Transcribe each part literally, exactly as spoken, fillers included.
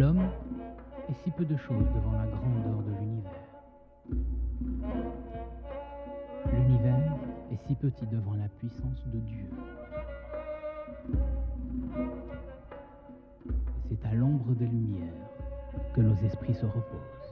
L'homme est si peu de choses devant la grandeur de l'univers. L'univers est si petit devant la puissance de Dieu. C'est à l'ombre des lumières que nos esprits se reposent.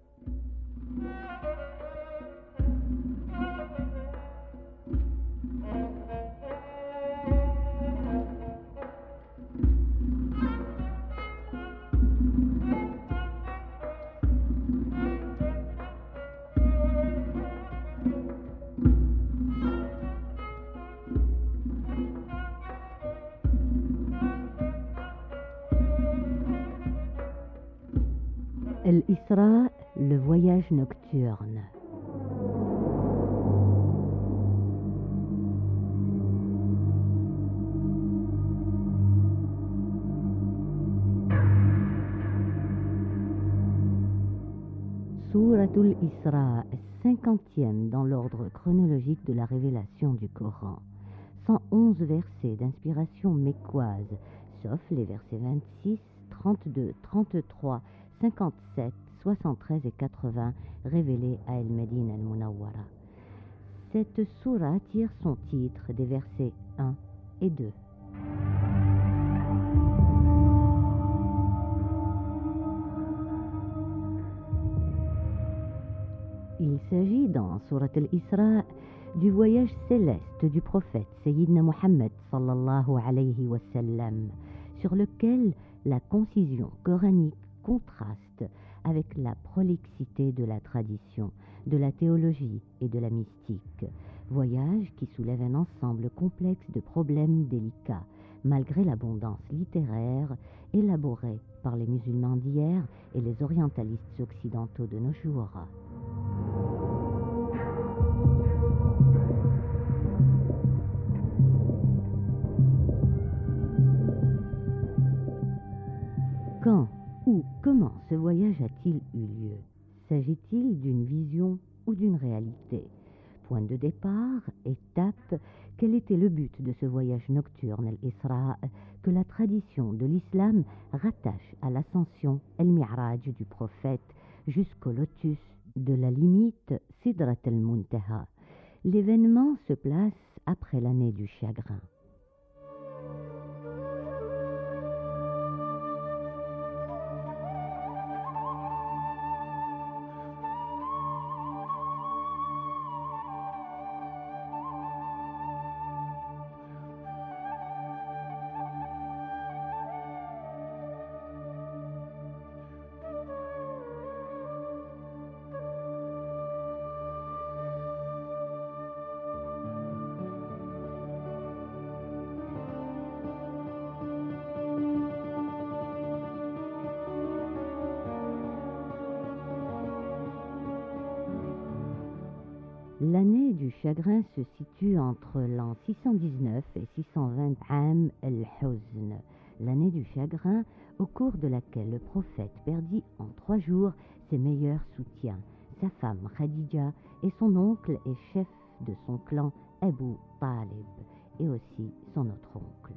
Al-Isra, le voyage nocturne. Souratul Isra, cinquantième dans l'ordre chronologique de la révélation du Coran. cent onze versets d'inspiration mécoise, sauf les versets vingt-six, trente-deux, trente-trois, cinquante-sept, soixante-treize et quatre-vingts révélés à El-Médine al-Munawwara. Cette sourate tire son titre des versets un et deux. Il s'agit dans Surat al-Isra du voyage céleste du prophète Sayyidina Muhammad sallallahu alayhi wa sallam, sur lequel la concision coranique contraste avec la prolixité de la tradition, de la théologie et de la mystique. Voyage qui soulève un ensemble complexe de problèmes délicats, malgré l'abondance littéraire élaborée par les musulmans d'hier et les orientalistes occidentaux de nos jours. Quand, où, comment ce voyage a-t-il eu lieu? S'agit-il d'une vision ou d'une réalité? Point de départ, étape, quel était le but de ce voyage nocturne, al-Isra, que la tradition de l'islam rattache à l'ascension, el-Mi'raj du prophète, jusqu'au lotus de la limite Sidrat al-Muntaha? L'événement se place après l'année du chagrin. L'année du chagrin se situe entre l'an six cent dix-neuf et six cent vingt Am el-Huzn, l'année du chagrin au cours de laquelle le prophète perdit en trois jours ses meilleurs soutiens, sa femme Khadija et son oncle et chef de son clan Abu Talib, et aussi son autre oncle.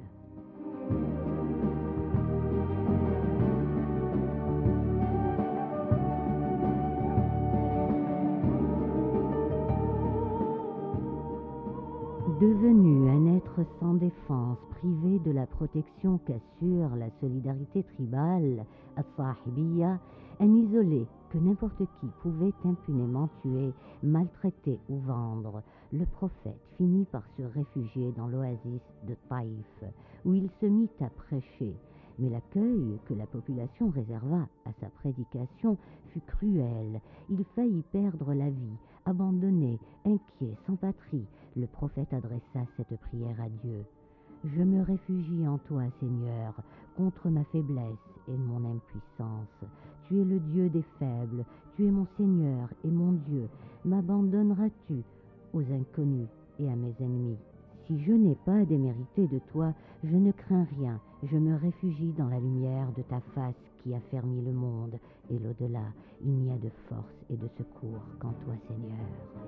Devenu un être sans défense, privé de la protection qu'assure la solidarité tribale, as-Sahibiyya, un isolé que n'importe qui pouvait impunément tuer, maltraiter ou vendre, le prophète finit par se réfugier dans l'oasis de Taïf, où il se mit à prêcher. Mais l'accueil que la population réserva à sa prédication fut cruel. Il faillit perdre la vie, abandonné, inquiet, sans patrie. Le prophète adressa cette prière à Dieu. « Je me réfugie en toi, Seigneur, contre ma faiblesse et mon impuissance. Tu es le Dieu des faibles, tu es mon Seigneur et mon Dieu. M'abandonneras-tu aux inconnus et à mes ennemis? Si je n'ai pas démérité de toi, je ne crains rien. Je me réfugie dans la lumière de ta face qui affermit le monde. Et l'au-delà, il n'y a de force et de secours qu'en toi, Seigneur. »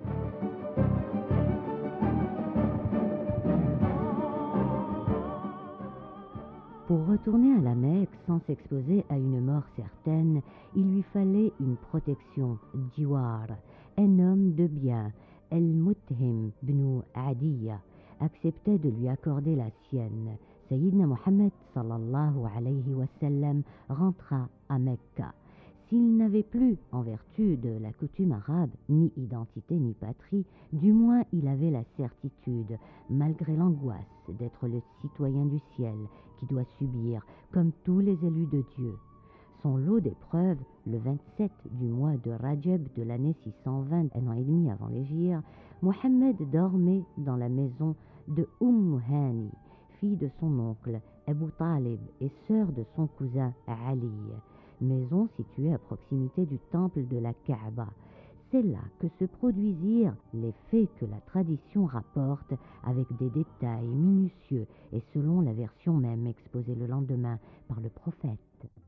Pour retourner à la Mecque sans s'exposer à une mort certaine, il lui fallait une protection, Jiwar. Un homme de bien, El-Muthim ibn Adiya, acceptait de lui accorder la sienne. Sayyidina Mohammed sallallahu alayhi wa sallam rentra à Mecca. S'il n'avait plus, en vertu de la coutume arabe, ni identité ni patrie, du moins il avait la certitude, malgré l'angoisse, d'être le citoyen du ciel qui doit subir, comme tous les élus de Dieu, son lot d'épreuves. Le vingt-sept du mois de Rajab de l'année six cent vingt, un an et demi avant l'Hégire, Mohammed dormait dans la maison de Umm Hani, fille de son oncle Abu Talib et sœur de son cousin Ali, maison située à proximité du temple de la Kaaba. C'est là que se produisirent les faits que la tradition rapporte avec des détails minutieux et selon la version même exposée le lendemain par le prophète.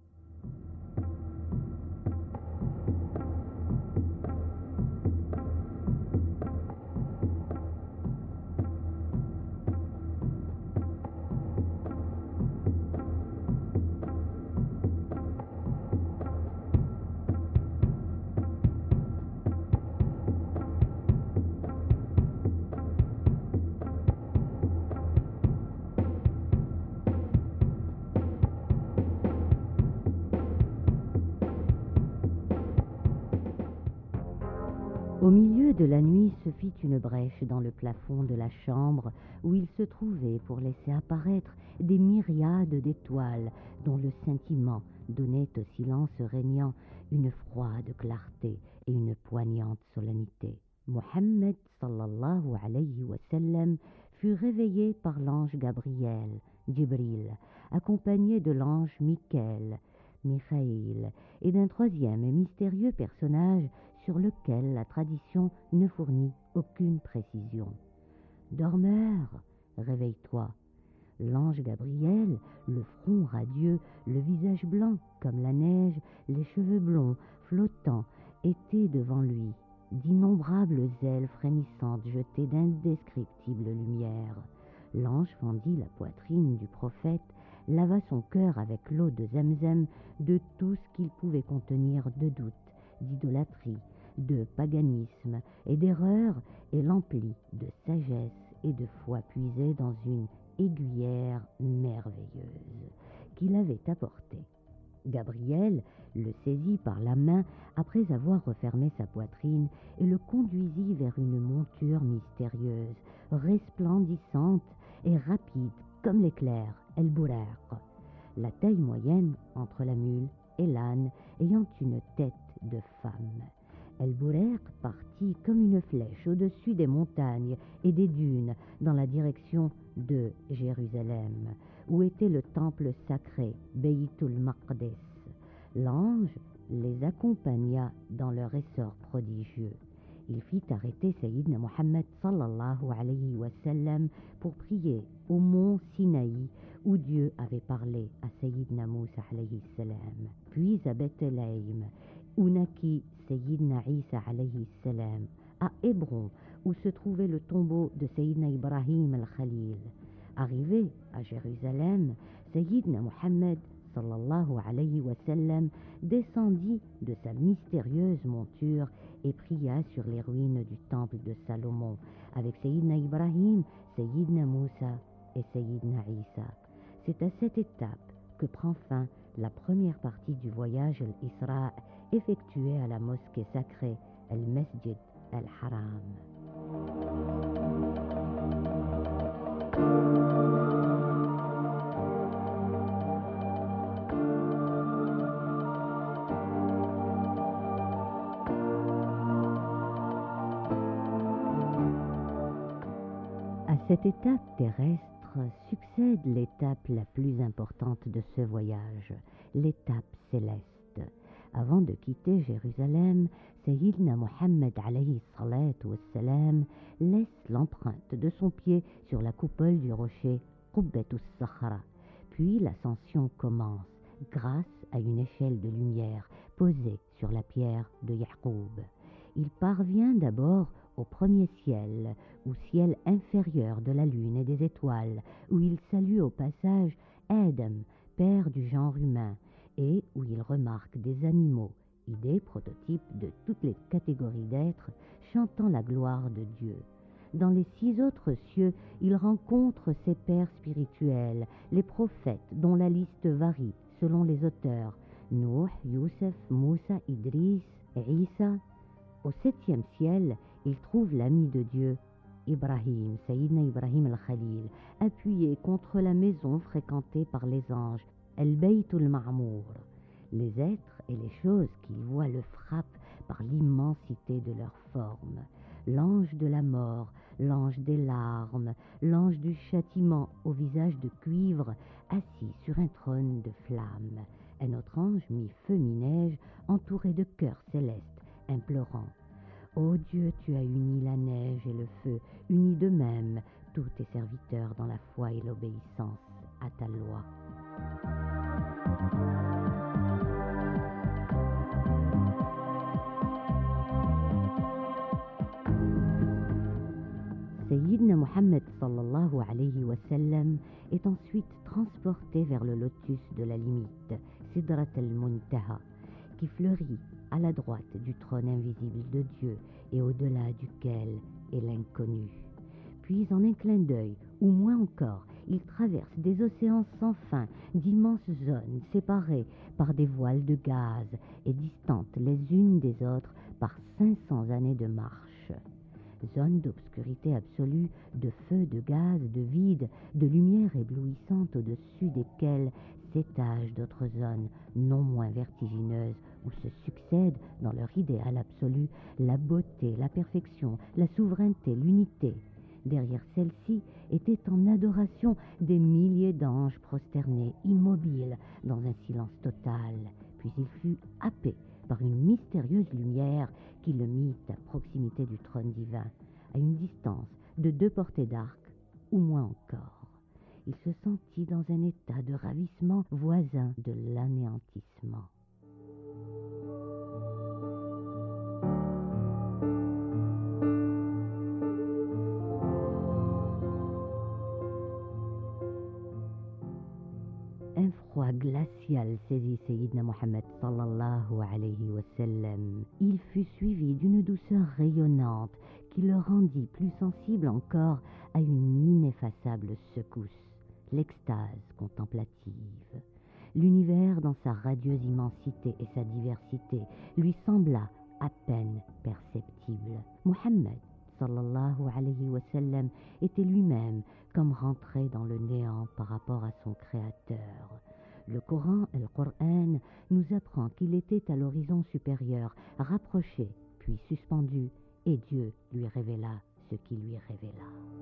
Au milieu de la nuit se fit une brèche dans le plafond de la chambre où il se trouvait pour laisser apparaître des myriades d'étoiles dont le scintillement donnait au silence régnant une froide clarté et une poignante solennité. Mohammed sallallahu alayhi wa sallam fut réveillé par l'ange Gabriel, Jibril, accompagné de l'ange Michael, Michaïl, et d'un troisième et mystérieux personnage sur lequel la tradition ne fournit aucune précision. « Dormeur, réveille-toi !» L'ange Gabriel, le front radieux, le visage blanc comme la neige, les cheveux blonds, flottants, était devant lui. D'innombrables ailes frémissantes jetaient d'indescriptibles lumières. L'ange fendit la poitrine du prophète, lava son cœur avec l'eau de Zemzem de tout ce qu'il pouvait contenir de doute, d'idolâtrie, de paganisme et d'erreur, et l'emplit de sagesse et de foi puisée dans une aiguillère merveilleuse qu'il avait apportée. Gabriel le saisit par la main après avoir refermé sa poitrine et le conduisit vers une monture mystérieuse, resplendissante et rapide comme l'éclair, El Buraq, la taille moyenne entre la mule et l'âne, ayant une tête de femme. El Buraq partit comme une flèche au-dessus des montagnes et des dunes dans la direction de Jérusalem, où était le temple sacré, Beytul Maqdis. L'ange les accompagna dans leur essor prodigieux. Il fit arrêter Sayyidina Mohammed sallallahu alayhi wa sallam pour prier au mont Sinaï, où Dieu avait parlé à Sayyidina Moussa alayhi salam, puis à Bethléem, où naquit Sayyidina Isa alayhi salam, à Hébron, où se trouvait le tombeau de Sayyidina Ibrahim al-Khalil. Arrivé à Jérusalem, Sayyidina Mohammed sallallahu alayhi wa sallam descendit de sa mystérieuse monture et pria sur les ruines du temple de Salomon avec Sayyidina Ibrahim, Sayyidina Moussa et Sayyidina Isa. C'est à cette étape que prend fin la première partie du voyage al-Isra effectué à la mosquée sacrée al-Masjid al-Haram. À cette étape terrestre succède l'étape la plus importante de ce voyage, l'étape céleste. Avant de quitter Jérusalem, Sayyidina Mohammed alayhi salatu wassalam laisse l'empreinte de son pied sur la coupole du rocher Qubbatus Sakhra. Puis l'ascension commence grâce à une échelle de lumière posée sur la pierre de Ya'qub. Il parvient d'abord au premier ciel, ou ciel inférieur de la lune et des étoiles, où il salue au passage Adam, père du genre humain, et où il remarque des animaux, idées prototypes de toutes les catégories d'êtres, chantant la gloire de Dieu. Dans les six autres cieux, il rencontre ses pères spirituels, les prophètes dont la liste varie selon les auteurs, Nuh, Youssef, Moussa, Idriss et Isa. Au septième ciel, il trouve l'ami de Dieu, Ibrahim, Sayyidina Ibrahim al-Khalil, appuyé contre la maison fréquentée par les anges, El-Baytul Ma'mour. Les êtres et les choses qu'il voit le frappent par l'immensité de leur forme. L'ange de la mort, l'ange des larmes, l'ange du châtiment au visage de cuivre, assis sur un trône de flammes. Un autre ange, mi-feu, mi-neige, entouré de cœurs célestes, implorant. Ô Dieu, tu as uni la neige et le feu, unis d'eux-mêmes tous tes serviteurs dans la foi et l'obéissance à ta loi. Sayyidina Muhammad sallallahu alayhi wa sallam est ensuite transporté vers le lotus de la limite, Sidrat al-Muntaha, qui fleurit à la droite du trône invisible de Dieu et au-delà duquel est l'inconnu. Puis en un clin d'œil, ou moins encore, il traverse des océans sans fin, d'immenses zones séparées par des voiles de gaz et distantes les unes des autres par cinq cents années de marche. Zones d'obscurité absolue, de feu, de gaz, de vide, de lumière éblouissante au-dessus desquelles s'étagent d'autres zones non moins vertigineuses où se succèdent dans leur idéal absolu la beauté, la perfection, la souveraineté, l'unité. Derrière celle-ci étaient en adoration des milliers d'anges prosternés, immobiles, dans un silence total. Puis il fut happé par une mystérieuse lumière qui le mit à proximité du trône divin, à une distance de deux portées d'arc, ou moins encore. Il se sentit dans un état de ravissement voisin de l'anéantissement. Un froid glacial saisit Sayyidina Muhammad sallallahu alayhi wa sallam. Il fut suivi d'une douceur rayonnante qui le rendit plus sensible encore à une ineffaçable secousse, l'extase contemplative. L'univers dans sa radieuse immensité et sa diversité lui sembla à peine perceptible. Muhammad sallallahu alayhi wa sallam était lui-même comme rentré dans le néant par rapport à son Créateur. Le Coran, le Coran, nous apprend qu'il était à l'horizon supérieur, rapproché, puis suspendu, et Dieu lui révéla ce qui lui révéla.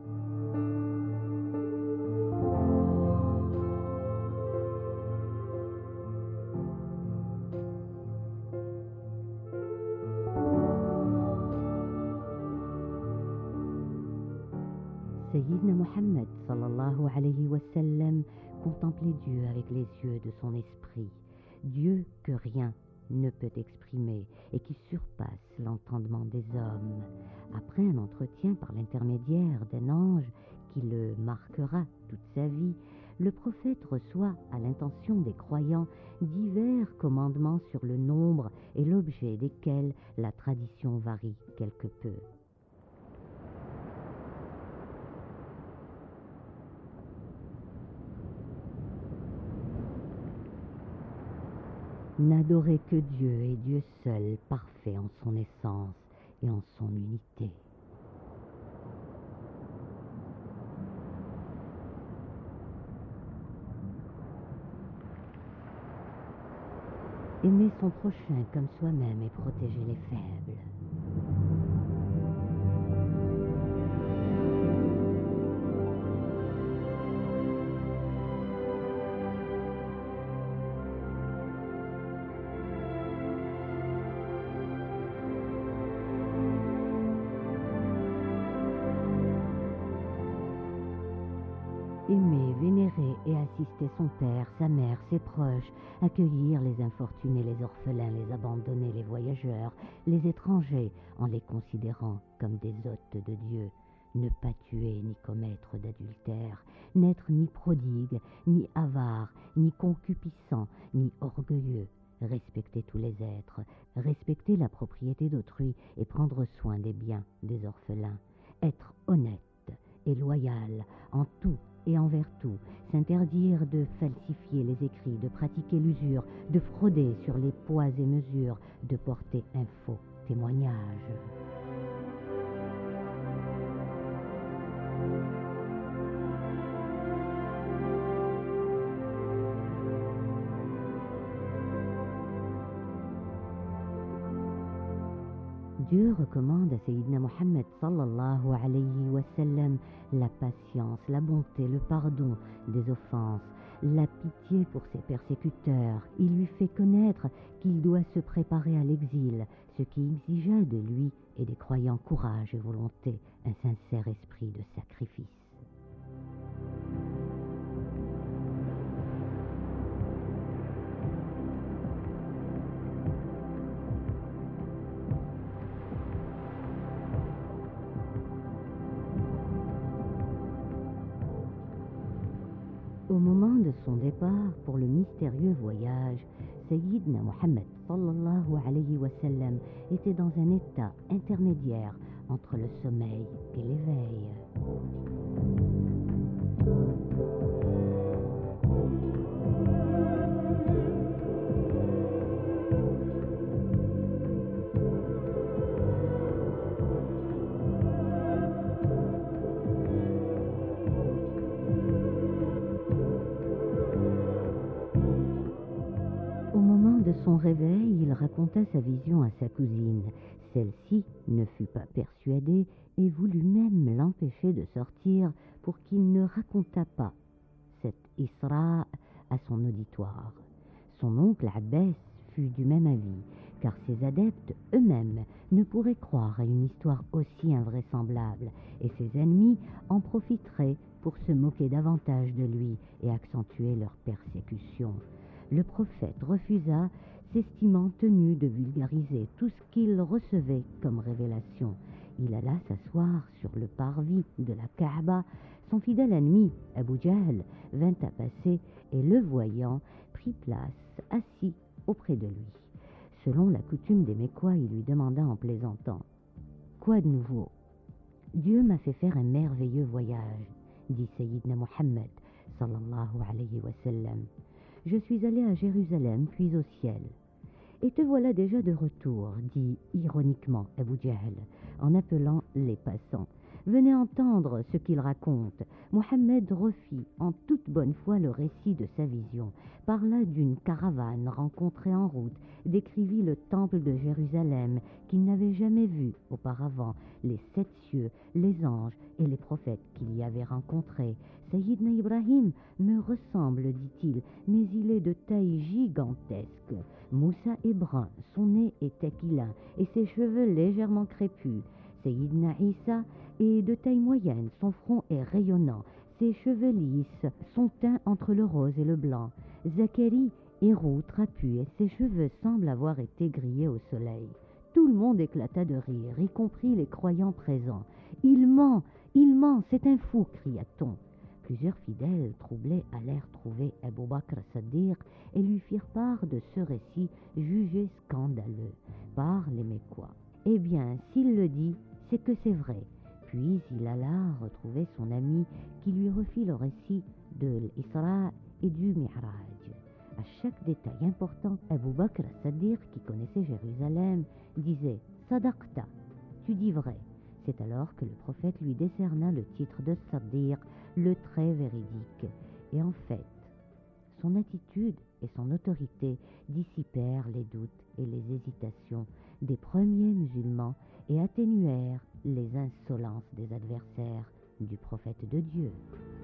Sayyidina Muhammad sallallahu alayhi wa sallam contemplait Dieu avec les yeux de son esprit, Dieu que rien ne peut exprimer et qui surpasse l'entendement des hommes. Après un entretien par l'intermédiaire d'un ange qui le marquera toute sa vie, le prophète reçoit à l'intention des croyants divers commandements sur le nombre et l'objet desquels la tradition varie quelque peu. N'adorez que Dieu et Dieu seul, parfait en son essence et en son unité. Aimer son prochain comme soi-même et protéger les faibles. Aimer, vénérer et assister son père, sa mère, ses proches, accueillir les infortunés, les orphelins, les abandonnés, les voyageurs, les étrangers, en les considérant comme des hôtes de Dieu, ne pas tuer ni commettre d'adultère, n'être ni prodigue, ni avare, ni concupiscent, ni orgueilleux, respecter tous les êtres, respecter la propriété d'autrui et prendre soin des biens des orphelins, être honnête et loyal en tout et envers tout, s'interdire de falsifier les écrits, de pratiquer l'usure, de frauder sur les poids et mesures, de porter un faux témoignage. Dieu recommande à Sayyidina Mohammed sallallahu alayhi wa sallam la patience, la bonté, le pardon des offenses, la pitié pour ses persécuteurs. Il lui fait connaître qu'il doit se préparer à l'exil, ce qui exigeait de lui et des croyants courage et volonté, un sincère esprit de sacrifice. Au moment de son départ pour le mystérieux voyage, Sayyidna Mohammed sallallahu alayhi wa sallam était dans un état intermédiaire entre le sommeil et l'éveil. De son réveil, il raconta sa vision à sa cousine. Celle-ci ne fut pas persuadée et voulut même l'empêcher de sortir pour qu'il ne racontât pas cet Isra à son auditoire. Son oncle Abbas fut du même avis, car ses adeptes eux-mêmes ne pourraient croire à une histoire aussi invraisemblable, et ses ennemis en profiteraient pour se moquer davantage de lui et accentuer leur persécution. Le prophète refusa, s'estimant tenu de vulgariser tout ce qu'il recevait comme révélation. Il alla s'asseoir sur le parvis de la Kaaba. Son fidèle ennemi, Abu Jahl, vint à passer et, le voyant, prit place, assis auprès de lui. Selon la coutume des Mécois, il lui demanda en plaisantant « Quoi de nouveau ?»« Dieu m'a fait faire un merveilleux voyage, dit Sayyidna Mohammed, sallallahu alayhi wa sallam. Je suis allé à Jérusalem, puis au ciel. Et te voilà déjà de retour, dit ironiquement Abu Jahl, en appelant les passants. Venez entendre ce qu'il raconte. Mohammed refit en toute bonne foi le récit de sa vision, parla d'une caravane rencontrée en route, décrivit le temple de Jérusalem qu'il n'avait jamais vu auparavant, les sept cieux, les anges et les prophètes qu'il y avait rencontrés. Sayyidna Ibrahim me ressemble, dit-il, mais il est de taille gigantesque. Moussa est brun, son nez est aquilin et ses cheveux légèrement crépus. Sayyidna Isa est de taille moyenne, son front est rayonnant, ses cheveux lisses, son teint entre le rose et le blanc. Zacharie est roux, trapu, et ses cheveux semblent avoir été grillés au soleil. Tout le monde éclata de rire, y compris les croyants présents. « Il ment, il ment, c'est un fou !» cria-t-on. Plusieurs fidèles troublés allèrent trouver Abu Bakr Saddiq et lui firent part de ce récit jugé scandaleux par les Mécois. « Eh bien, s'il le dit, c'est que c'est vrai. » Puis il alla retrouver son ami qui lui refit le récit de l'Isra et du Mi'raj. À chaque détail important, Abu Bakr Saddiq, qui connaissait Jérusalem, disait « Sadaqta, tu dis vrai ». C'est alors que le prophète lui décerna le titre de Saddiq, le très véridique. Et en fait, son attitude et son autorité dissipèrent les doutes et les hésitations des premiers musulmans et atténuèrent les insolences des adversaires du prophète de Dieu.